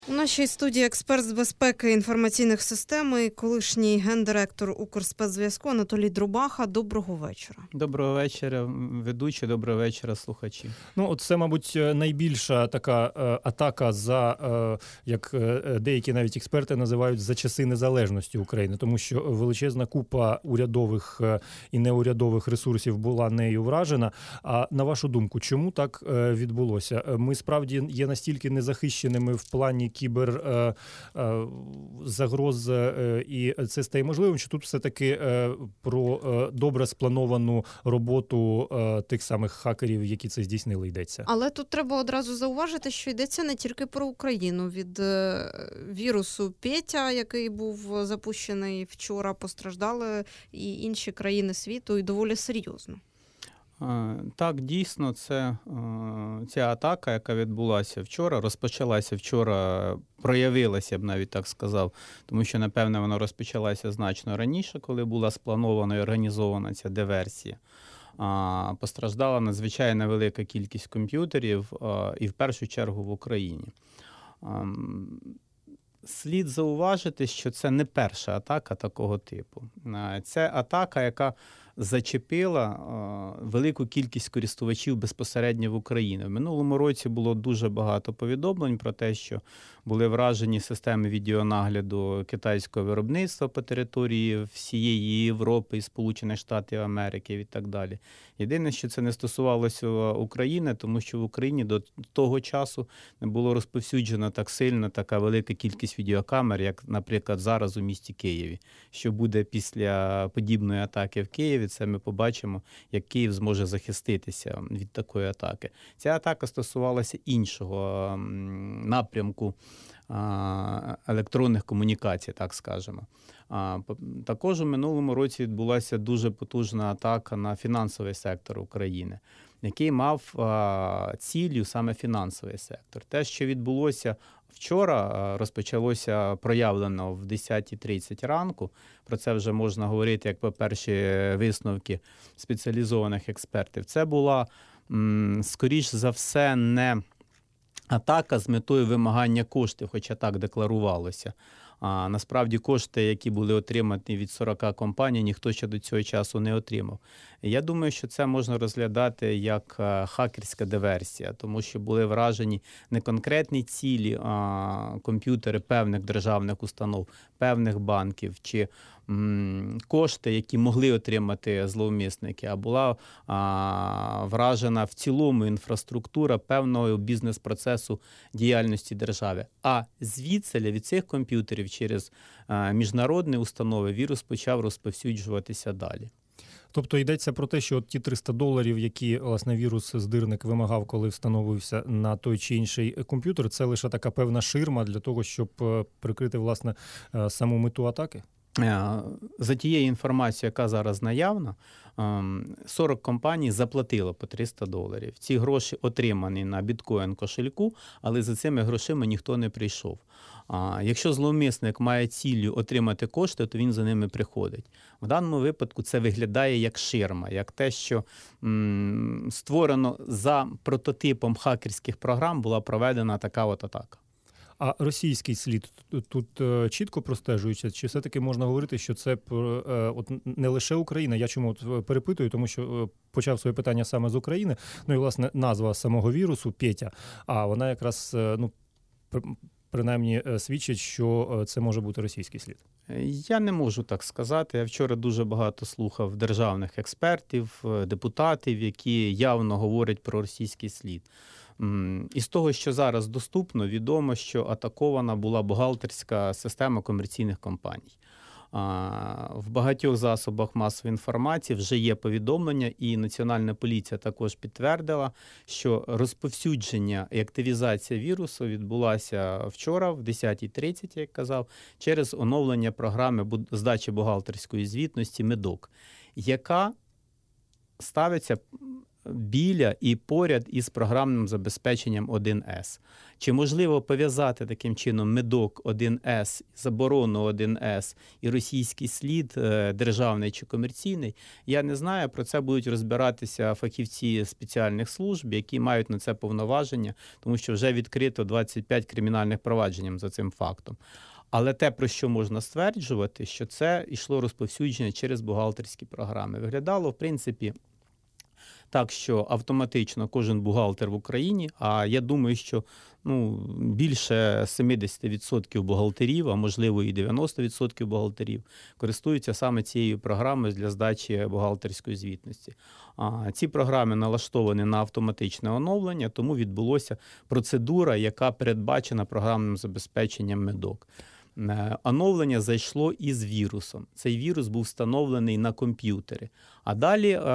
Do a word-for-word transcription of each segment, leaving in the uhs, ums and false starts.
У нашій студії експерт з безпеки інформаційних систем і колишній гендиректор Укрспецзв'язку Анатолій Друбаха. Доброго вечора. Доброго вечора, ведучі, доброго вечора, слухачі. Ну, от це, мабуть, найбільша така е, атака за, е, як е, деякі навіть експерти називають, за часи незалежності України, тому що величезна купа урядових е, і неурядових ресурсів була нею вражена. А на вашу думку, чому так е, відбулося? Ми справді є настільки незахищеними в плані кібер е, е, загроз, е, і це стає можливим, що тут все-таки е, про е, добре сплановану роботу е, тих самих хакерів, які це здійснили, йдеться. Але тут треба одразу зауважити, що йдеться не тільки про Україну. Від е, вірусу Петя, який був запущений вчора, постраждали і інші країни світу, і доволі серйозно. Так, дійсно, це, ця атака, яка відбулася вчора, розпочалася вчора, проявилася, я б навіть так сказав, тому що, напевне, вона розпочалася значно раніше, коли була спланована і організована ця диверсія. Постраждала надзвичайно велика кількість комп'ютерів і в першу чергу в Україні. Слід зауважити, що це не перша атака такого типу. Це атака, яка зачепила велику кількість користувачів безпосередньо в Україні. В минулому році було дуже багато повідомлень про те, що були вражені системи відеонагляду китайського виробництва по території всієї Європи і Сполучених Штатів Америки і так далі. Єдине, що це не стосувалося України, тому що в Україні до того часу не було розповсюджено так сильно така велика кількість відеокамер, як, наприклад, зараз у місті Києві. Що буде після подібної атаки в Києві, це ми побачимо, як Київ зможе захиститися від такої атаки. Ця атака стосувалася іншого напрямку електронних комунікацій, так скажемо. Також у минулому році відбулася дуже потужна атака на фінансовий сектор України, який мав ціллю саме фінансовий сектор. Те, що відбулося вчора, розпочалося проявлено в десята тридцять ранку. Про це вже можна говорити як по перші висновки спеціалізованих експертів. Це була, скоріш за все, не атака з метою вимагання коштів, хоча так декларувалося. А насправді кошти, які були отримані від сорока компаній, ніхто ще до цього часу не отримав. Я думаю, що це можна розглядати як хакерська диверсія, тому що були вражені не конкретні цілі, а комп'ютери певних державних установ, певних банків чи м, кошти, які могли отримати зловмисники, а була а, вражена в цілому інфраструктура певного бізнес-процесу діяльності держави. А звідси від цих комп'ютерів через а, міжнародні установи вірус почав розповсюджуватися далі. Тобто йдеться про те, що от ті триста доларів, які, власне, вірус-здирник вимагав, коли встановився на той чи інший комп'ютер, це лише така певна ширма для того, щоб прикрити, власне, саму мету атаки? За тією інформацією, яка зараз наявна, сорок компаній заплатило по триста доларів. Ці гроші отримані на біткоін-кошельку, але за цими грошима ніхто не прийшов. Якщо зловмисник має ціллю отримати кошти, то він за ними приходить. В даному випадку це виглядає як ширма, як те, що м, створено за прототипом хакерських програм була проведена така от атака. А російський слід тут чітко простежується? Чи все-таки можна говорити, що це от не лише Україна? Я чому от перепитую, тому що почав своє питання саме з України. Ну і, власне, назва самого вірусу Петя, а вона якраз, ну, принаймні свідчить, що це може бути російський слід. Я не можу так сказати. Я вчора дуже багато слухав державних експертів, депутатів, які явно говорять про російський слід. Із того, що зараз доступно, відомо, що атакована була бухгалтерська система комерційних компаній. В багатьох засобах масової інформації вже є повідомлення, і Національна поліція також підтвердила, що розповсюдження і активізація вірусу відбулася вчора в десята тридцять, як казав, через оновлення програми здачі бухгалтерської звітності «Медок», яка ставиться біля і поряд із програмним забезпеченням один ес. Чи можливо пов'язати таким чином медок один ес, заборону один ес і російський слід, державний чи комерційний, я не знаю. Про це будуть розбиратися фахівці спеціальних служб, які мають на це повноваження, тому що вже відкрито двадцять п'ять кримінальних проваджень за цим фактом. Але те, про що можна стверджувати, що це йшло розповсюдження через бухгалтерські програми. Виглядало, в принципі, так, що автоматично кожен бухгалтер в Україні, а я думаю, що ну, більше сімдесят відсотків бухгалтерів, а можливо і дев'яносто відсотків бухгалтерів, користуються саме цією програмою для здачі бухгалтерської звітності. А ці програми налаштовані на автоматичне оновлення, тому відбулася процедура, яка передбачена програмним забезпеченням медок. Оновлення зайшло із вірусом. Цей вірус був встановлений на комп'ютері. А далі е,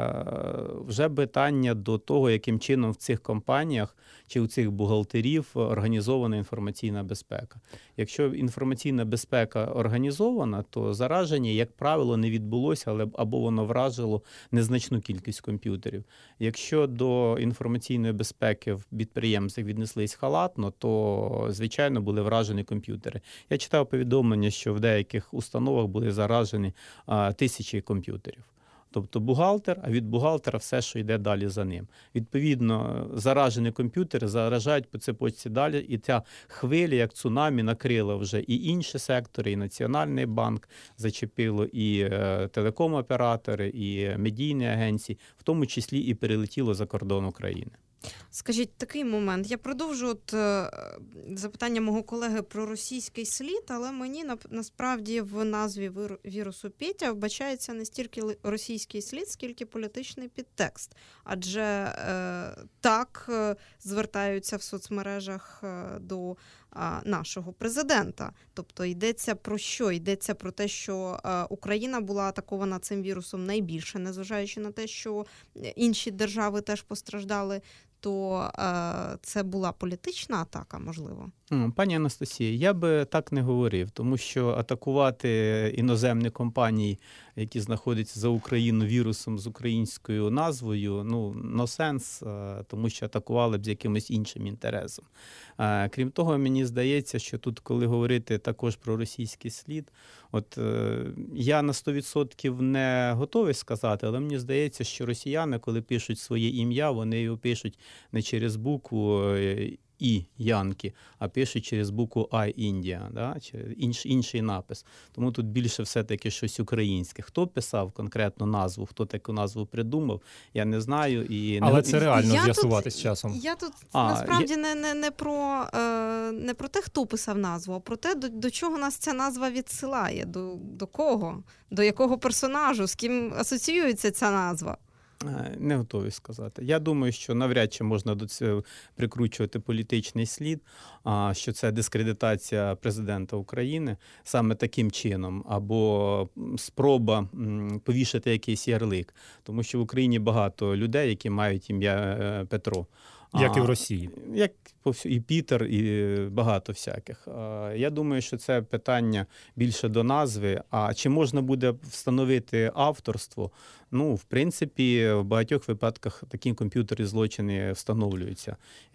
вже питання до того, яким чином в цих компаніях чи у цих бухгалтерів організована інформаційна безпека. Якщо інформаційна безпека організована, то зараження, як правило, не відбулося, але або воно вражило незначну кількість комп'ютерів. Якщо до інформаційної безпеки в підприємствах віднеслись халатно, то, звичайно, були вражені комп'ютери. Я читав повідомлення, що в деяких установах були заражені а, тисячі комп'ютерів. Тобто бухгалтер, а від бухгалтера все, що йде далі за ним. Відповідно, заражені комп'ютери заражають по цепочці далі, і ця хвиля, як цунамі, накрила вже і інші сектори, і Національний банк, зачепило і е, телеком-оператори, і медійні агенції, в тому числі і перелетіло за кордон України. Скажіть, такий момент. Я продовжу от, е, запитання мого колеги про російський слід, але мені на, насправді в назві виру, вірусу Петя вбачається не стільки російський слід, скільки політичний підтекст. Адже е, так е, звертаються в соцмережах е, до е, нашого президента. Тобто йдеться про що? Йдеться про те, що е, Україна була атакована цим вірусом найбільше, незважаючи на те, що інші держави теж постраждали, то е, це була політична атака, можливо? Пані Анастасія, я би так не говорив, тому що атакувати іноземні компанії, які знаходяться за Україну вірусом з українською назвою, ну, no sense, тому що атакували б з якимось іншим інтересом. Крім того, мені здається, що тут, коли говорити також про російський слід, от я на сто відсотків не готовий сказати, але мені здається, що росіяни, коли пишуть своє ім'я, вони його пишуть не через букву І Янки, а пишуть через букву I Індія, да? Чи інш, інший напис. Тому тут більше все-таки щось українське. Хто писав конкретну назву, хто таку назву придумав, я не знаю. І Але не... це реально я з'ясувати тут, з часом. Я тут а, насправді я... не, не, не, про, е, не про те, хто писав назву, а про те, до, до чого нас ця назва відсилає, до, до кого, до якого персонажу, з ким асоціюється ця назва. Не готовий сказати. Я думаю, що навряд чи можна до цього прикручувати політичний слід, що це дискредитація президента України саме таким чином, або спроба повішати якийсь ярлик. Тому що в Україні багато людей, які мають ім'я Петро. Як і в Росії. Як і Пітер, і багато всяких. Я думаю, що це питання більше до назви. А чи можна буде встановити авторство? Ну, в принципі, в багатьох випадках такі комп'ютерні злочини встановлюються.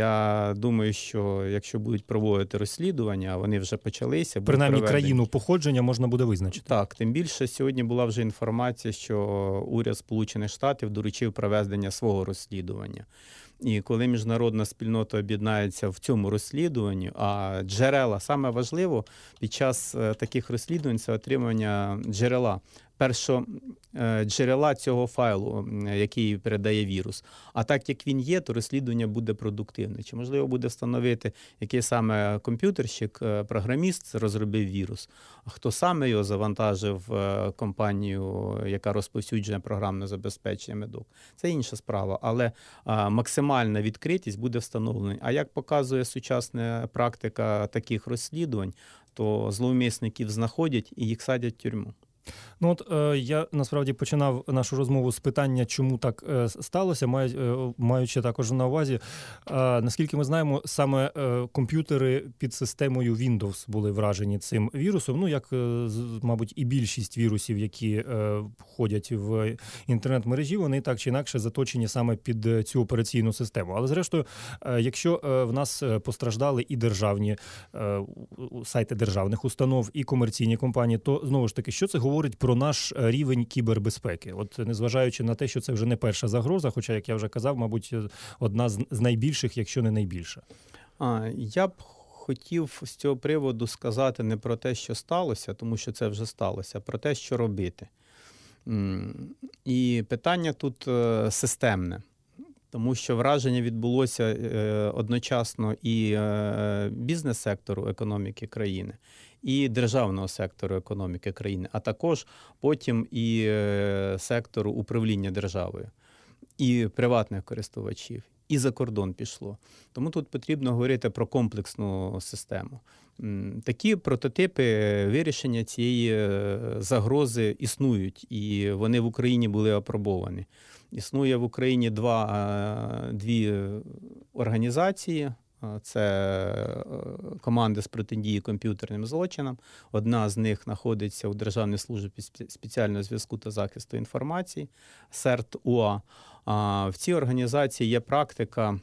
Я думаю, що якщо будуть проводити розслідування, вони вже почалися. Принаймні країну походження можна буде визначити. Так, тим більше сьогодні була вже інформація, що уряд Сполучених Штатів доручив проведення свого розслідування. І коли міжнародна спільнота об'єднається в цьому розслідуванні, а джерела, саме важливо під час таких розслідувань – це отримання джерела. Першого джерела цього файлу, який передає вірус. А так, як він є, то розслідування буде продуктивне. Чи можливо буде встановити, який саме комп'ютерщик, програміст розробив вірус, а хто саме його завантажив компанію, яка розповсюджує програмне забезпечення медок. Це інша справа, але максимальна відкритість буде встановлена. А як показує сучасна практика таких розслідувань, то зловмисників знаходять і їх садять в тюрму. Ну от е, я насправді починав нашу розмову з питання, чому так е, сталося, маю, е, маючи також на увазі, е, наскільки ми знаємо, саме е, комп'ютери під системою Windows були вражені цим вірусом, ну як, е, мабуть, і більшість вірусів, які е, входять в інтернет-мережі, вони так чи інакше заточені саме під цю операційну систему. Але зрештою, е, якщо е, в нас постраждали і державні е, сайти державних установ, і комерційні компанії, то знову ж таки, що це говорить про наш рівень кібербезпеки? От незважаючи на те, що це вже не перша загроза, хоча, як я вже казав, мабуть, одна з найбільших, якщо не найбільша. А, я б хотів з цього приводу сказати не про те, що сталося, тому що це вже сталося, а про те, що робити. І питання тут системне. Тому що враження відбулося одночасно і бізнес-сектору економіки країни, і державного сектору економіки країни, а також потім і сектору управління державою, і приватних користувачів, і за кордон пішло. Тому тут потрібно говорити про комплексну систему. Такі прототипи вирішення цієї загрози існують, і вони в Україні були апробовані. Існує в Україні два, дві організації. Це команди з протидії комп'ютерним злочинам. Одна з них знаходиться у Державній службі спеціального зв'язку та захисту інформації, СЕРТ-УА. В цій організації є практика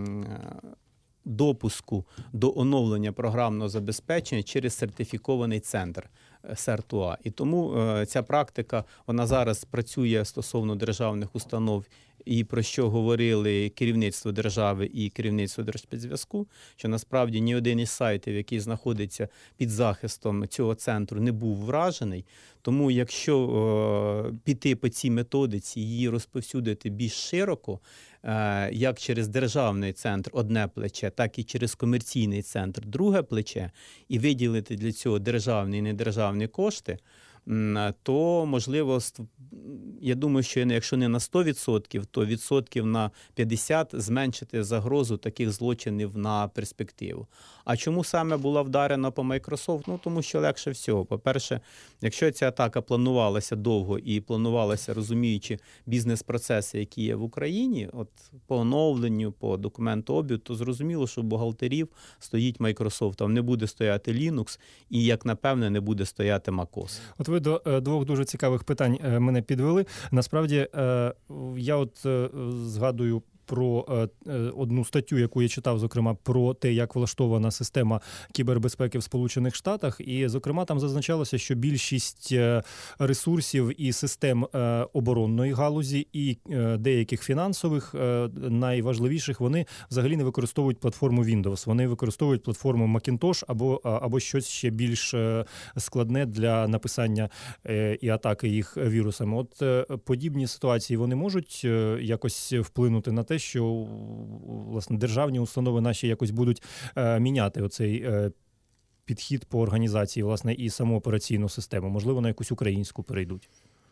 допуску до оновлення програмного забезпечення через сертифікований центр СЕРТ-УА. І тому ця практика, вона зараз працює стосовно державних установ, і про що говорили керівництво держави і керівництво Держспецзв'язку, що насправді ні один із сайтів, який знаходиться під захистом цього центру, не був вражений. Тому якщо е, піти по цій методиці, її розповсюдити більш широко, е, як через державний центр одне плече, так і через комерційний центр друге плече, і виділити для цього державні і недержавні кошти, то, можливо, я думаю, що якщо не на сто відсотків, то відсотків на п'ятдесят зменшити загрозу таких злочинів на перспективу. А чому саме була вдарена по Microsoft? Ну, тому що легше всього. По-перше, якщо ця атака планувалася довго і планувалася, розуміючи бізнес-процеси, які є в Україні, от по оновленню, по документообігу, то зрозуміло, що у бухгалтерів стоїть Microsoft, там не буде стояти Linux і, як напевне, не буде стояти MacOS. От ви до двох дуже цікавих питань мене підвели. Насправді, я от згадую про одну статтю, яку я читав, зокрема, про те, як влаштована система кібербезпеки в Сполучених Штатах. І, зокрема, там зазначалося, що більшість ресурсів і систем оборонної галузі, і деяких фінансових, найважливіших, вони взагалі не використовують платформу Windows. Вони використовують платформу Macintosh або, або щось ще більш складне для написання і атаки їх вірусами. От подібні ситуації, вони можуть якось вплинути на те, що, власне, державні установи наші якось будуть е, міняти оцей е, підхід по організації, власне, і саму операційну систему. Можливо, на якусь українську перейдуть.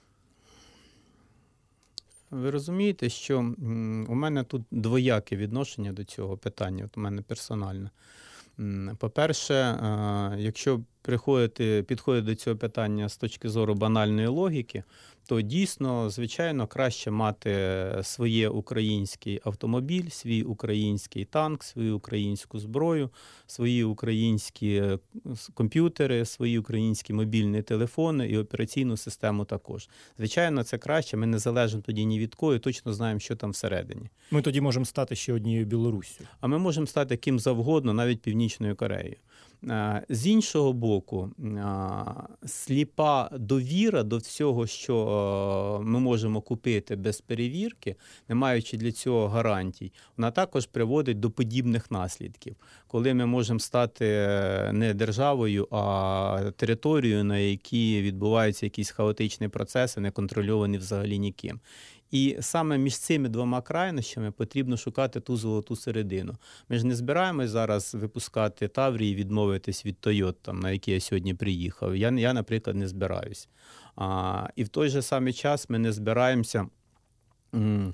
Ви розумієте, що у мене тут двояке відношення до цього питання, от у мене персонально. По-перше, якщо приходити, підходити до цього питання з точки зору банальної логіки, то дійсно, звичайно, краще мати своє український автомобіль, свій український танк, свою українську зброю, свої українські комп'ютери, свої українські мобільні телефони і операційну систему також. Звичайно, це краще, ми не залежимо тоді ні від кого і точно знаємо, що там всередині. Ми тоді можемо стати ще однією Білоруссю. А ми можемо стати ким завгодно, навіть Північною Кореєю. З іншого боку, сліпа довіра до всього, що ми можемо купити без перевірки, не маючи для цього гарантій, вона також приводить до подібних наслідків. Коли ми можемо стати не державою, а територією, на якій відбуваються якісь хаотичні процеси, не контрольовані взагалі ніким. І саме між цими двома крайнощами потрібно шукати ту золоту середину. Ми ж не збираємось зараз випускати Таврії і відмовитись від Тойот, там, на які я сьогодні приїхав. Я, я наприклад, не збираюсь. А, і в той же самий час ми не збираємося м,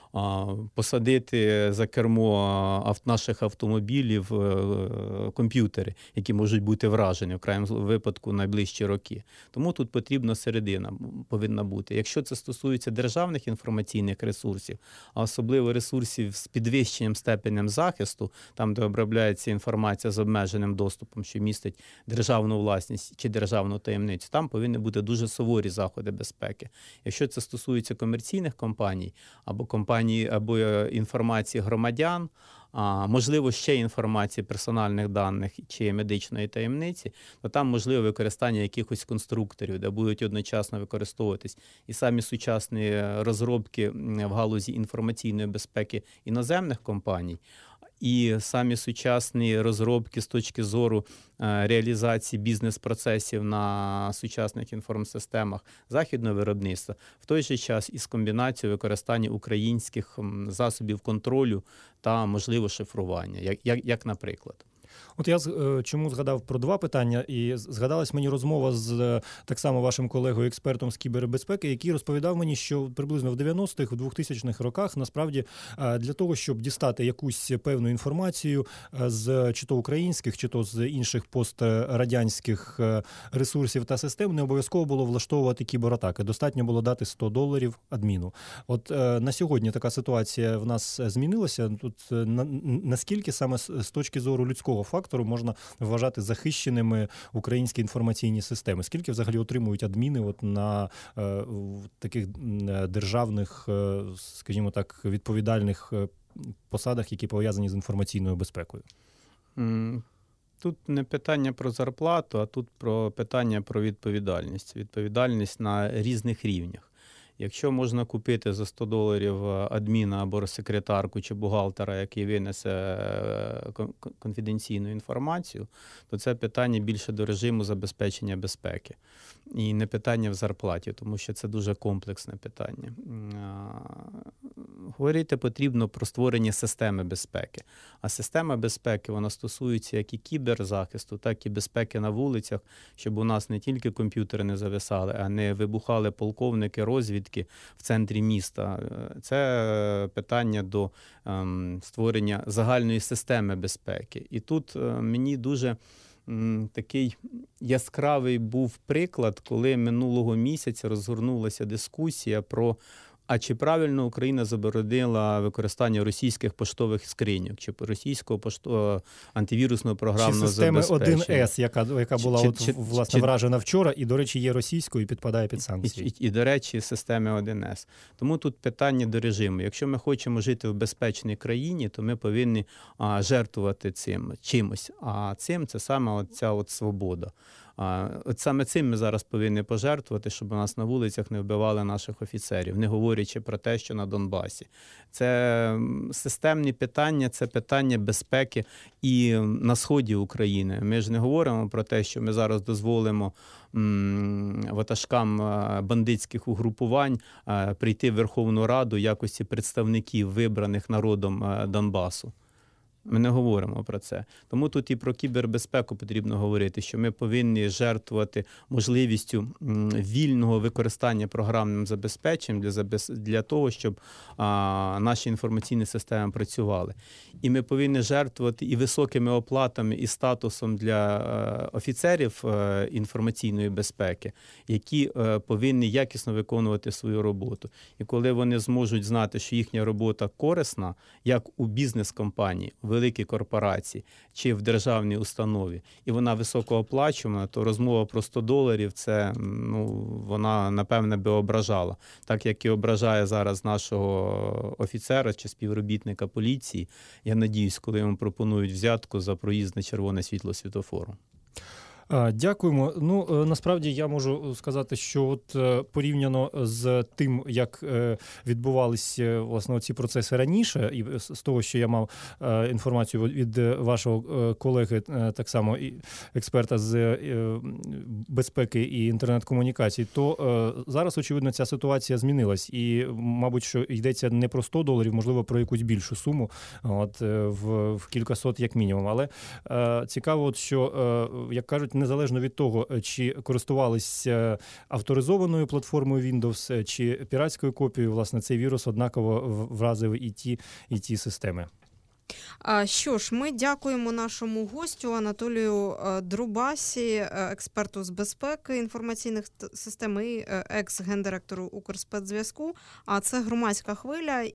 посадити за кермо наших автомобілів комп'ютери, які можуть бути вражені в крайньому випадку найближчі роки. Тому тут потрібна середина повинна бути. Якщо це стосується державних інформаційних ресурсів, а особливо ресурсів з підвищенням степенем захисту, там, де обробляється інформація з обмеженим доступом, що містить державну власність чи державну таємницю, там повинні бути дуже суворі заходи безпеки. Якщо це стосується комерційних компаній або компаній, або інформації громадян, а, можливо, ще інформації персональних даних чи медичної таємниці, то там можливо використання якихось конструкторів, де будуть одночасно використовуватись і самі сучасні розробки в галузі інформаційної безпеки іноземних компаній, і самі сучасні розробки з точки зору реалізації бізнес-процесів на сучасних інформсистемах західного виробництва, в той же час із комбінацією використання українських засобів контролю та, можливо, шифрування, як, як, як наприклад. От я чому згадав про два питання, і згадалась мені розмова з так само вашим колегою-експертом з кібербезпеки, який розповідав мені, що приблизно в дев'яностих, в двохтисячних роках насправді для того, щоб дістати якусь певну інформацію з чи то українських, чи то з інших пострадянських ресурсів та систем, не обов'язково було влаштовувати кібератаки. Достатньо було дати сто доларів адміну. От на сьогодні така ситуація в нас змінилася. Тут на, наскільки саме з точки зору людського фактору можна вважати захищеними українські інформаційні системи? Скільки взагалі отримують адміни от на е, таких державних, е, скажімо так, відповідальних посадах, які пов'язані з інформаційною безпекою? Тут не питання про зарплату, а тут про питання про відповідальність. Відповідальність на різних рівнях. Якщо можна купити за сто доларів адміна або секретарку чи бухгалтера, який винесе конфіденційну інформацію, то це питання більше до режиму забезпечення безпеки. І не питання в зарплаті, тому що це дуже комплексне питання. Говорити потрібно про створення системи безпеки. А система безпеки, вона стосується як і кіберзахисту, так і безпеки на вулицях, щоб у нас не тільки комп'ютери не зависали, а не вибухали полковники, розвідки в центрі міста. Це питання до ем, створення загальної системи безпеки. І тут е, мені дуже м, такий яскравий був приклад, коли минулого місяця розгорнулася дискусія про а чи правильно Україна заборонила використання російських поштових скриньок, чи російського поштового антивірусного програмного чи системи забезпечення? один ес, яка, яка була чи, от, чи, власне чи, вражена вчора і, до речі, є російською і підпадає під санкції. І, і, і, до речі, системи один ес. Тому тут питання до режиму. Якщо ми хочемо жити в безпечній країні, то ми повинні а, жертвувати цим чимось. А цим це саме ця от свобода. От саме цим ми зараз повинні пожертвувати, щоб у нас на вулицях не вбивали наших офіцерів, не говорячи про те, що на Донбасі. Це системні питання, це питання безпеки і на сході України. Ми ж не говоримо про те, що ми зараз дозволимо ватажкам бандитських угрупувань прийти в Верховну Раду в якості представників, вибраних народом Донбасу. Ми не говоримо про це. Тому тут і про кібербезпеку потрібно говорити, що ми повинні жертвувати можливістю вільного використання програмним забезпеченням для, забез... для того, щоб а, наші інформаційні системи працювали. І ми повинні жертвувати і високими оплатами, і статусом для а, офіцерів а, інформаційної безпеки, які а, повинні якісно виконувати свою роботу. І коли вони зможуть знати, що їхня робота корисна, як у бізнес-компанії, великі корпорації чи в державній установі, і вона високооплачувана, то розмова про сто доларів, це, ну, вона, напевне, би ображала. Так, як і ображає зараз нашого офіцера чи співробітника поліції, я надіюсь, коли йому пропонують взятку за проїзд на червоне світло світлофору. Дякуємо. Ну, насправді я можу сказати, що от порівняно з тим, як відбувалися, власне, ці процеси раніше, і з того, що я мав інформацію від вашого колеги, так само і експерта з безпеки і інтернет-комунікацій, то зараз, очевидно, ця ситуація змінилась. І, мабуть, що йдеться не про сто доларів, можливо, про якусь більшу суму, от, в, в кількасот як мінімум. Але цікаво, от, що, як кажуть, незалежно від того, чи користувалися авторизованою платформою Windows, чи піратською копією, власне, цей вірус однаково вразив і ті, і ті системи. Що ж, ми дякуємо нашому гостю Анатолію Друбасі, експерту з безпеки інформаційних систем і екс-гендиректору Укрспецзв'язку. А це «Громадська хвиля»